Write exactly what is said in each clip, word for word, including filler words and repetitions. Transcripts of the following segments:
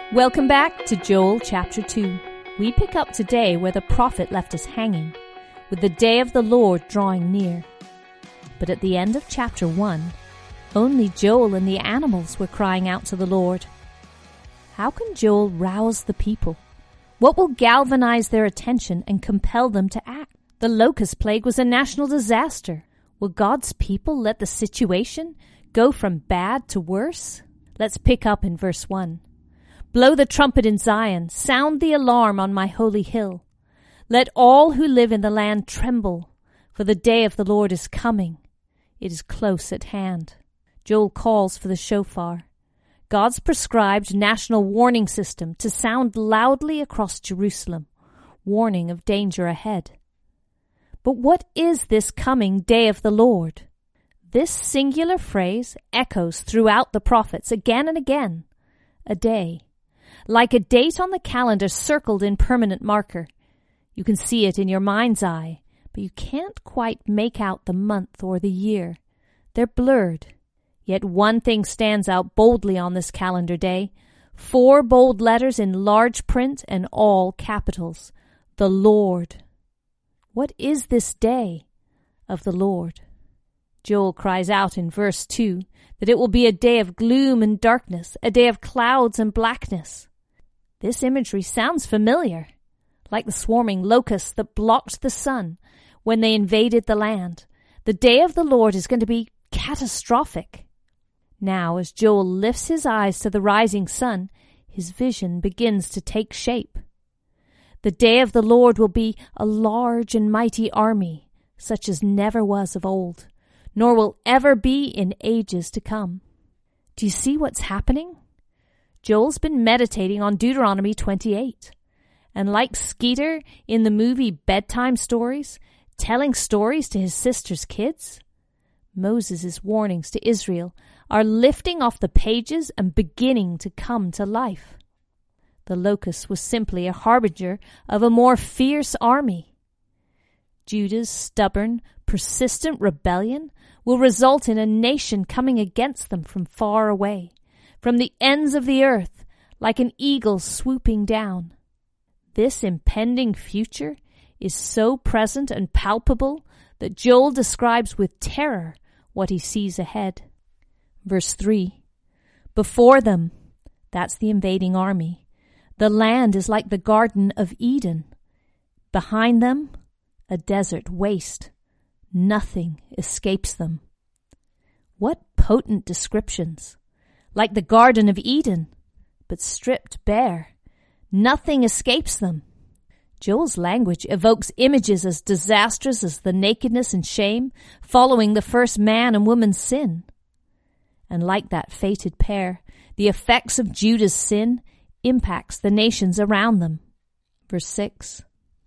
Welcome back to Joel chapter two. We pick up today where the prophet left us hanging, with the day of the Lord drawing near. But at the end of chapter one, only Joel and the animals were crying out to the Lord. How can Joel rouse the people? What will galvanize their attention and compel them to act? The locust plague was a national disaster. Will God's people let the situation go from bad to worse? Let's pick up in verse one. Blow the trumpet in Zion, sound the alarm on my holy hill. Let all who live in the land tremble, for the day of the Lord is coming. It is close at hand. Joel calls for the shofar, God's prescribed national warning system, to sound loudly across Jerusalem, warning of danger ahead. But what is this coming day of the Lord? This singular phrase echoes throughout the prophets again and again. A day. Like a date on the calendar circled in permanent marker. You can see it in your mind's eye, but you can't quite make out the month or the year. They're blurred. Yet one thing stands out boldly on this calendar day. Four bold letters in large print and all capitals. The Lord. What is this day of the Lord? Joel cries out in verse two that it will be a day of gloom and darkness, a day of clouds and blackness. This imagery sounds familiar, like the swarming locusts that blocked the sun when they invaded the land. The day of the Lord is going to be catastrophic. Now, as Joel lifts his eyes to the rising sun, his vision begins to take shape. The day of the Lord will be a large and mighty army, such as never was of old, nor will ever be in ages to come. Do you see what's happening? Joel's been meditating on Deuteronomy twenty-eight. And like Skeeter in the movie Bedtime Stories, telling stories to his sister's kids, Moses' warnings to Israel are lifting off the pages and beginning to come to life. The locust was simply a harbinger of a more fierce army. Judah's stubborn, persistent rebellion will result in a nation coming against them from far away, from the ends of the earth, like an eagle swooping down. This impending future is so present and palpable that Joel describes with terror what he sees ahead. Verse three, before them, that's the invading army, the land is like the Garden of Eden. Behind them, a desert waste. Nothing escapes them. What potent descriptions! Like the Garden of Eden, but stripped bare. Nothing escapes them. Joel's language evokes images as disastrous as the nakedness and shame following the first man and woman's sin. And like that fated pair, the effects of Judah's sin impacts the nations around them. Verse six.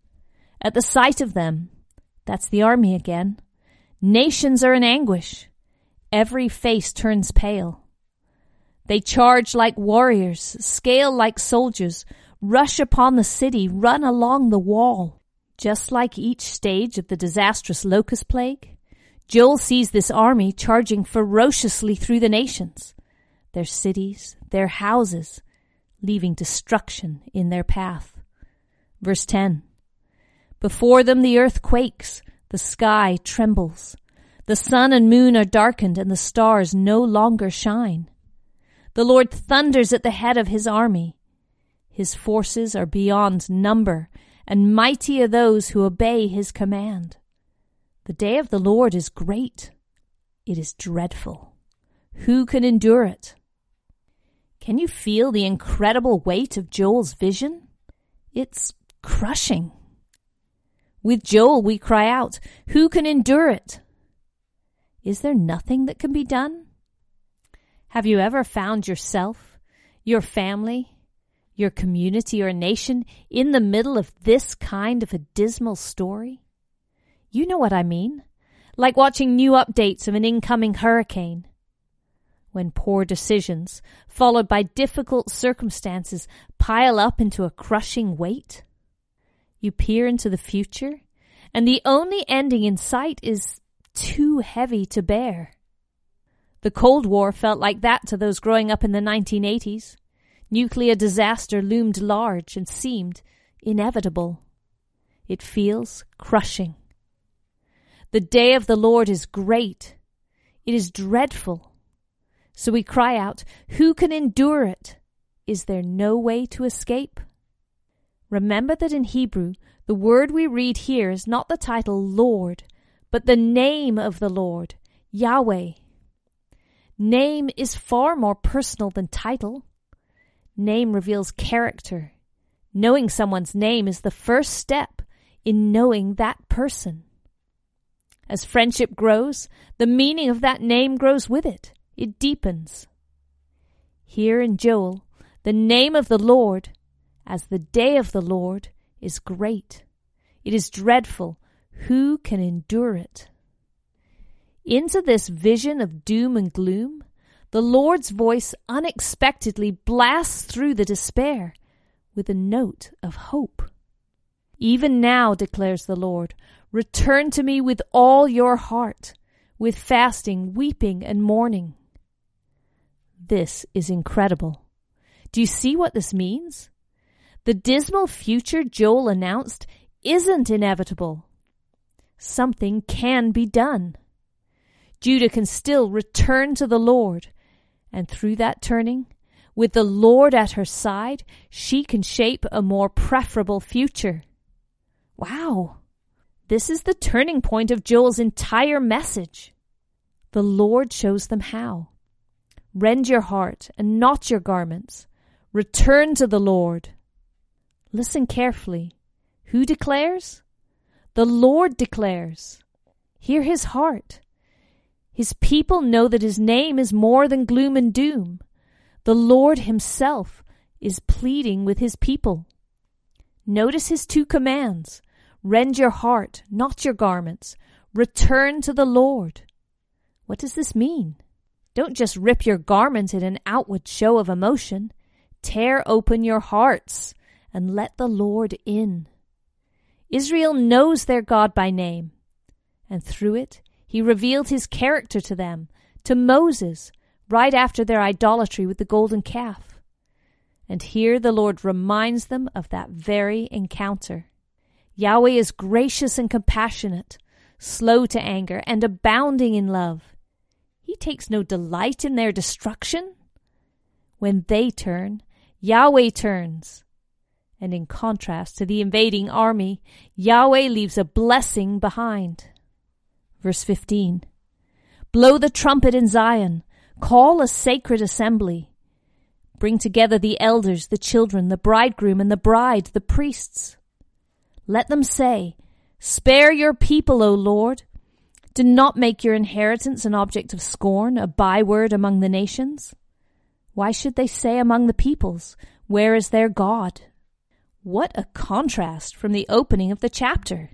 At the sight of them, that's the army again, nations are in anguish. Every face turns pale. They charge like warriors, scale like soldiers, rush upon the city, run along the wall. Just like each stage of the disastrous locust plague, Joel sees this army charging ferociously through the nations, their cities, their houses, leaving destruction in their path. Verse ten. Before them the earth quakes, the sky trembles. The sun and moon are darkened, and the stars no longer shine. The Lord thunders at the head of his army. His forces are beyond number, and mighty are those who obey his command. The day of the Lord is great. It is dreadful. Who can endure it? Can you feel the incredible weight of Joel's vision? It's crushing. With Joel we cry out, who can endure it? Is there nothing that can be done? Have you ever found yourself, your family, your community or nation in the middle of this kind of a dismal story? You know what I mean. Like watching new updates of an incoming hurricane. When poor decisions, followed by difficult circumstances, pile up into a crushing weight. You peer into the future, and the only ending in sight is too heavy to bear. The Cold War felt like that to those growing up in the nineteen eighties. Nuclear disaster loomed large and seemed inevitable. It feels crushing. The day of the Lord is great. It is dreadful. So we cry out, who can endure it? Is there no way to escape? Remember that in Hebrew, the word we read here is not the title Lord, but the name of the Lord, Yahweh. Name is far more personal than title. Name reveals character. Knowing someone's name is the first step in knowing that person. As friendship grows, the meaning of that name grows with it. It deepens. Here in Joel, the name of the Lord, as the day of the Lord, is great. It is dreadful. Who can endure it? Into this vision of doom and gloom, the Lord's voice unexpectedly blasts through the despair with a note of hope. Even now, declares the Lord, return to me with all your heart, with fasting, weeping, and mourning. This is incredible. Do you see what this means? The dismal future Joel announced isn't inevitable. Something can be done. Judah can still return to the Lord, and through that turning, with the Lord at her side, she can shape a more preferable future. Wow! This is the turning point of Joel's entire message. The Lord shows them how. Rend your heart and not your garments. Return to the Lord. Listen carefully. Who declares? The Lord declares. Hear his heart. His people know that his name is more than gloom and doom. The Lord himself is pleading with his people. Notice his two commands. Rend your heart, not your garments. Return to the Lord. What does this mean? Don't just rip your garments in an outward show of emotion. Tear open your hearts and let the Lord in. Israel knows their God by name, and through it he revealed his character to them, to Moses, right after their idolatry with the golden calf. And here the Lord reminds them of that very encounter. Yahweh is gracious and compassionate, slow to anger, and abounding in love. He takes no delight in their destruction. When they turn, Yahweh turns. And in contrast to the invading army, Yahweh leaves a blessing behind. Verse fifteen. Blow the trumpet in Zion. Call a sacred assembly. Bring together the elders, the children, the bridegroom and the bride, the priests. Let them say, spare your people, O Lord. Do not make your inheritance an object of scorn, a byword among the nations. Why should they say among the peoples, where is their God? What a contrast from the opening of the chapter.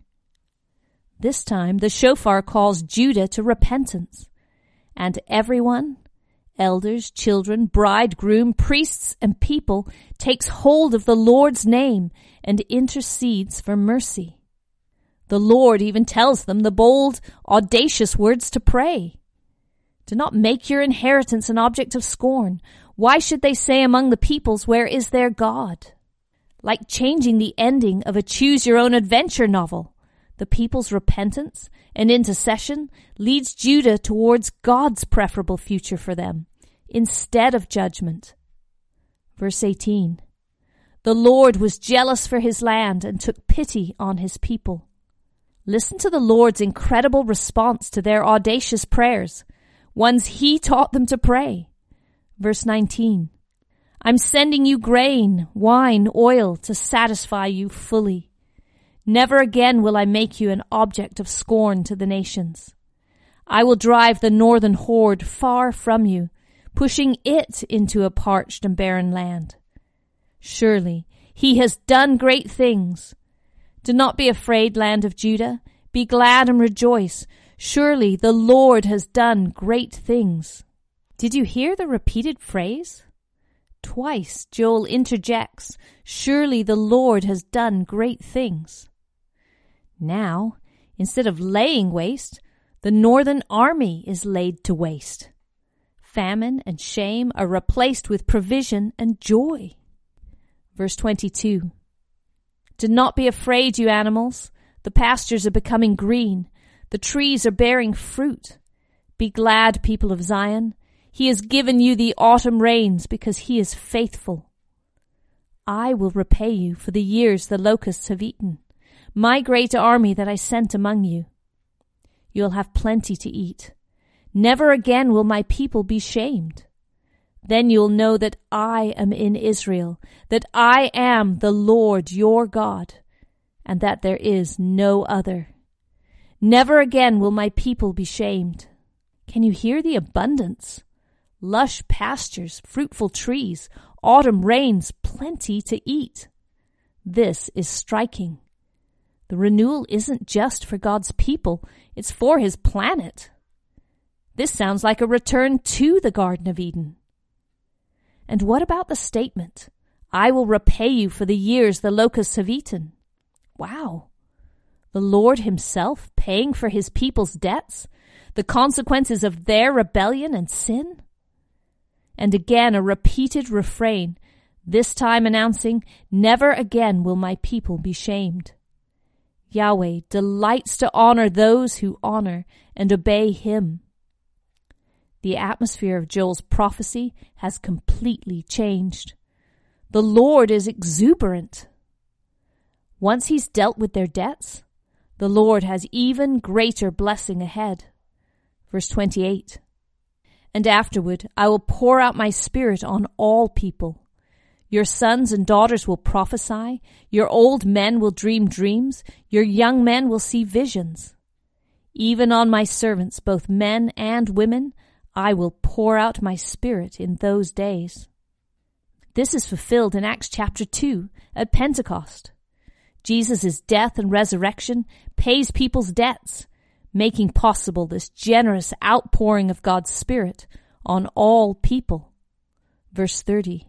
This time the shofar calls Judah to repentance, and everyone, elders, children, bridegroom, priests, and people, takes hold of the Lord's name and intercedes for mercy. The Lord even tells them the bold, audacious words to pray. Do not make your inheritance an object of scorn. Why should they say among the peoples, where is their God? Like changing the ending of a choose-your-own-adventure novel, the people's repentance and intercession leads Judah towards God's preferable future for them, instead of judgment. Verse eighteen. The Lord was jealous for his land and took pity on his people. Listen to the Lord's incredible response to their audacious prayers, ones he taught them to pray. Verse nineteen. I'm sending you grain, wine, oil to satisfy you fully. Never again will I make you an object of scorn to the nations. I will drive the northern horde far from you, pushing it into a parched and barren land. Surely he has done great things. Do not be afraid, land of Judah. Be glad and rejoice. Surely the Lord has done great things. Did you hear the repeated phrase? Twice Joel interjects, surely the Lord has done great things. Now, instead of laying waste, the northern army is laid to waste. Famine and shame are replaced with provision and joy. Verse twenty-two. Do not be afraid, you animals. The pastures are becoming green. The trees are bearing fruit. Be glad, people of Zion. He has given you the autumn rains because he is faithful. I will repay you for the years the locusts have eaten, my great army that I sent among you. You'll have plenty to eat. Never again will my people be shamed. Then you'll know that I am in Israel, that I am the Lord your God, and that there is no other. Never again will my people be shamed. Can you hear the abundance? Lush pastures, fruitful trees, autumn rains, plenty to eat. This is striking. The renewal isn't just for God's people, it's for his planet. This sounds like a return to the Garden of Eden. And what about the statement, I will repay you for the years the locusts have eaten? Wow. The Lord himself paying for his people's debts, the consequences of their rebellion and sin? And again a repeated refrain, this time announcing, never again will my people be shamed. Yahweh delights to honor those who honor and obey him. The atmosphere of Joel's prophecy has completely changed. The Lord is exuberant. Once he's dealt with their debts, the Lord has even greater blessing ahead. Verse twenty-eight. And afterward I will pour out my spirit on all people. Your sons and daughters will prophesy, your old men will dream dreams, your young men will see visions. Even on my servants, both men and women, I will pour out my spirit in those days. This is fulfilled in Acts chapter two at Pentecost. Jesus' death and resurrection pays people's debts, making possible this generous outpouring of God's Spirit on all people. Verse thirty.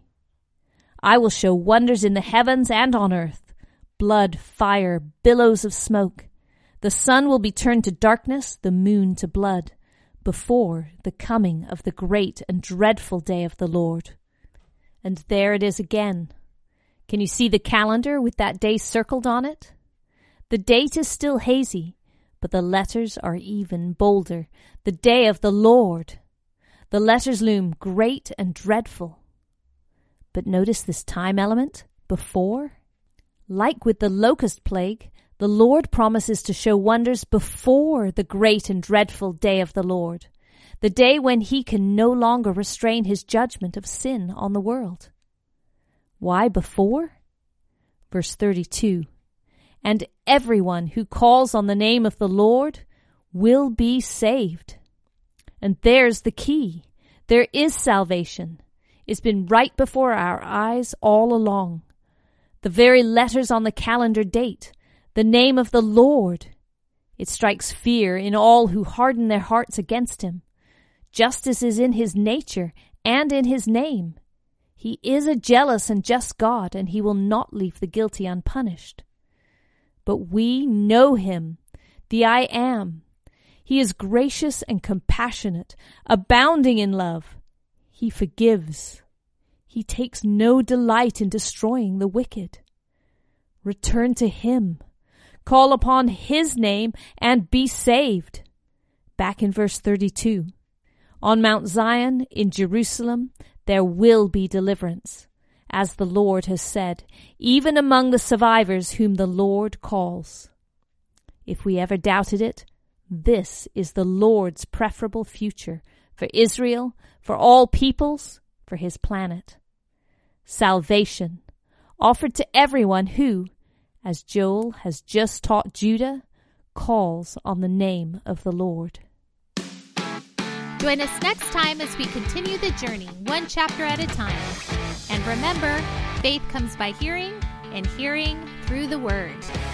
I will show wonders in the heavens and on earth, blood, fire, billows of smoke. The sun will be turned to darkness, the moon to blood, before the coming of the great and dreadful day of the Lord. And there it is again. Can you see the calendar with that day circled on it? The date is still hazy, but the letters are even bolder. The day of the Lord. The letters loom great and dreadful. But notice this time element, before. Like with the locust plague, the Lord promises to show wonders before the great and dreadful day of the Lord, the day when he can no longer restrain his judgment of sin on the world. Why before? Verse thirty-two. And everyone who calls on the name of the Lord will be saved. And there's the key. There is salvation. It's been right before our eyes all along. The very letters on the calendar date, the name of the Lord. It strikes fear in all who harden their hearts against him. Justice is in his nature and in his name. He is a jealous and just God, and he will not leave the guilty unpunished. But we know him, the I Am. He is gracious and compassionate, abounding in love. He forgives. He takes no delight in destroying the wicked. Return to him. Call upon his name and be saved. Back in verse thirty-two. On Mount Zion in Jerusalem there will be deliverance, as the Lord has said, even among the survivors whom the Lord calls. If we ever doubted it, this is the Lord's preferable future for Israel, for all peoples, for his planet. Salvation, offered to everyone who, as Joel has just taught Judah, calls on the name of the Lord. Join us next time as we continue the journey, one chapter at a time. And remember, faith comes by hearing, and hearing through the Word.